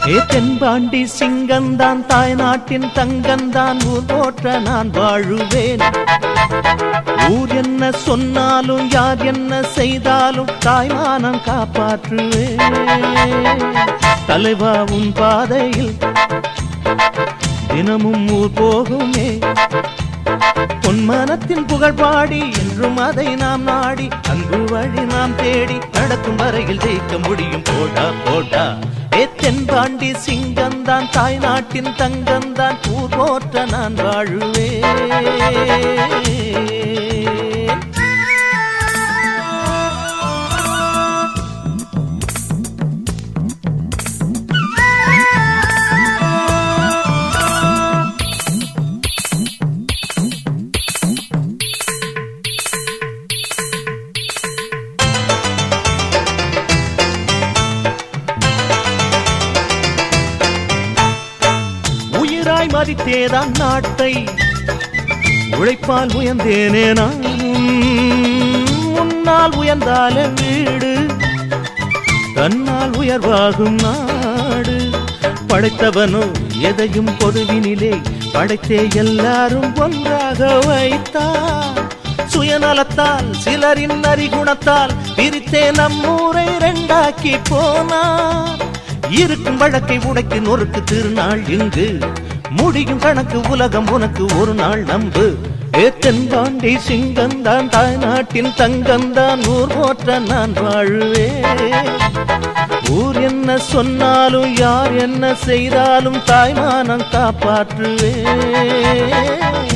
தென்பாண்டி சிங்கந்தான் தாய் நாட்டின் தங்கந்தான் ஊர் போற்ற நான் வாழுவேன். ஊர் என்ன சொன்னாலும் யார் என்ன செய்தாலும் தாய்மானம் காப்பாற்றுவேன். தலைவா உன் பாதையில் தினமும் ஊர் போகுமே. பொன்மனத்தின் புகழ் பாடி என்றும் அதை நாம் நாடி அன்பு வழி நாம் தேடி நடக்கும் வரையில் ஜெயிக்க முடியும். போடா போடா தென்பாண்டி சிங்கந்தான் தாய் நாட்டின் தங்கந்தான் ஊர் போற்ற நான் வாழுவேன். மதித்தேதான் நாட்டை உழைப்பால் உயர்ந்தேனே நான். முன்னால் உயர்ந்தால வீடு தன்னால் உயர்வாகும் நாடு. படைத்தவனோ எதையும் பொதுவினிலே படைத்தே எல்லாரும் ஒன்றாக வைத்தார். சுயநலத்தால் சிலரின் அறிகுணத்தால் பிரித்தே நம்மூரை இரண்டாக்கி போனார். இருக்கும் வழக்கை உடைக்கு நொறுக்கு திருநாள் இங்கு முடியும் கணக்கு உலகம் உனக்கு ஒரு நாள் நம்பு. தென்பாண்டி சிங்கந்தான் தாய் நாட்டின் தங்கந்தான் ஊர் போற்ற நான் வாழுவேன். ஊர் என்ன சொன்னாலும் யார் என்ன செய்தாலும் தாய்மானம் காப்பாற்றுவேன்.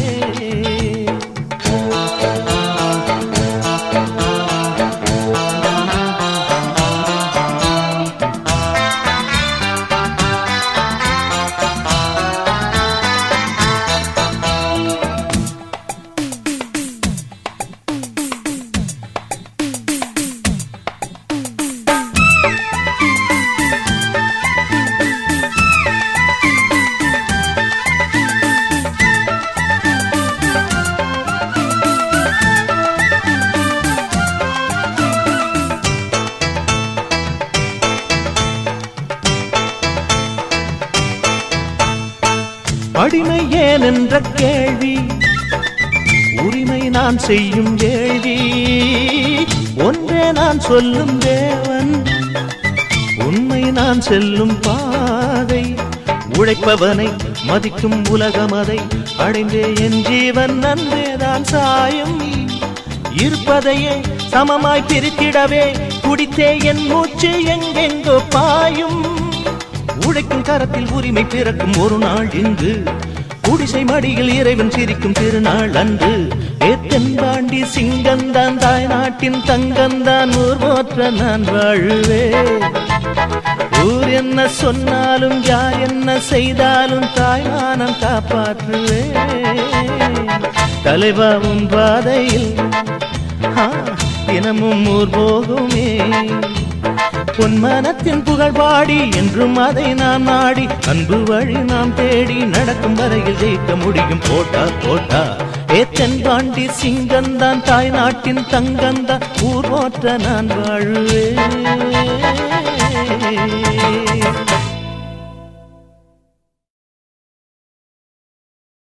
அடிமை ஏன் என்ற கேள்வி உரிமை நான் செய்யும் கேள்வி. ஒன்றே நான் சொல்லும் தேவன் உண்மை நான் செல்லும் பாதை. உழைப்பவனை மதிக்கும் உலகம் அதை அடைந்தே என் ஜீவன் நன்றேதான் சாயும். இருப்பதையே சமமாய் பிரித்திடவே குடித்தே என் மூச்சு எங்கெங்கோ பாயும். உழைக்கும் கரத்தில் உரிமை பிறக்கும் ஒரு நாள் இன்று குடிசை மடியில் இறைவன் சிரிக்கும் திருநாள் அன்று. தென்பாண்டி சிங்கந்தான் தாய் நாட்டின் தங்கந்தான் ஊர் போற்ற நான் வாழுவேன். ஊர் என்ன சொன்னாலும் யார் என்ன செய்தாலும் தாய்மானம் காப்பாற்றுவேன். தலைவா உன் பாதையில் தினமும் ஊர் போகுமே. பொன்மனத்தின் புகழ் பாடி என்றும் அதை நாம் நாடி அன்பு வழி நாம் தேடி நடக்கும் வரையில் ஜெயிக்க முடியும். போட்டா போட்டா தென்பாண்டி சிங்கந்தான் தாய் நாட்டின் தங்கந்தான் ஊர் போற்ற நான் வாழுவேன்.